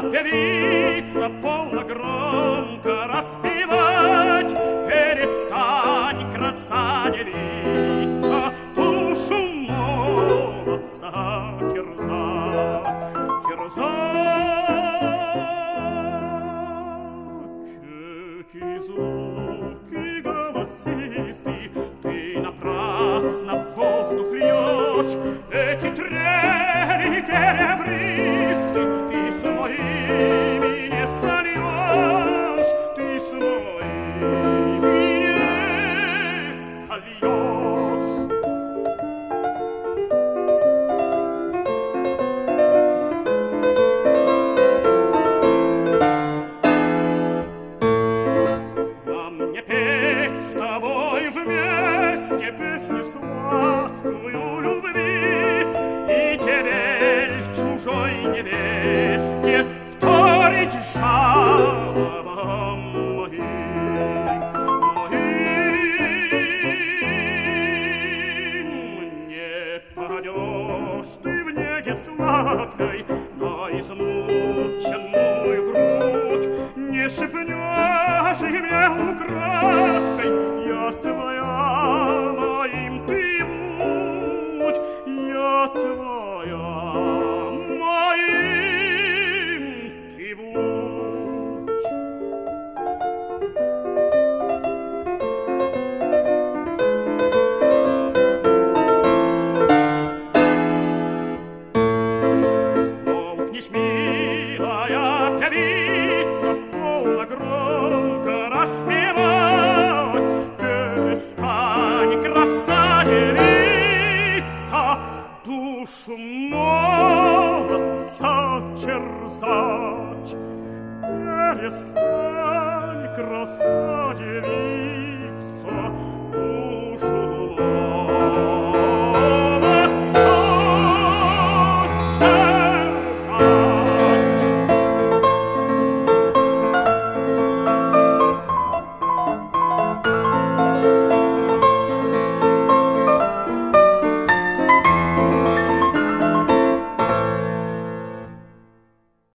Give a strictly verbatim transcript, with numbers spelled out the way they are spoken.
певица, полно громко распевать. Перестань, краса девица, душу молодца терзать, терзать. Эти звуки голосистые ты напрасно в воздух льешь, эти трели серебристые ты с моими не сольешь, ты с моими не сольешь. Нам не петь с тобой вместе песню сладкую любви, и тебе, чужой невесте, вторить жалобам моим, моим. Не падешь ты в неге сладкой на измученную грудь, не шепнешь мне украдкой: я твоя, моим ты будь, я твоя, моим ты будь. Смолкнешь, милая певица, полно громко распевать. Перестань, краса девица, душу молодца терзать. Перестань, краса девица,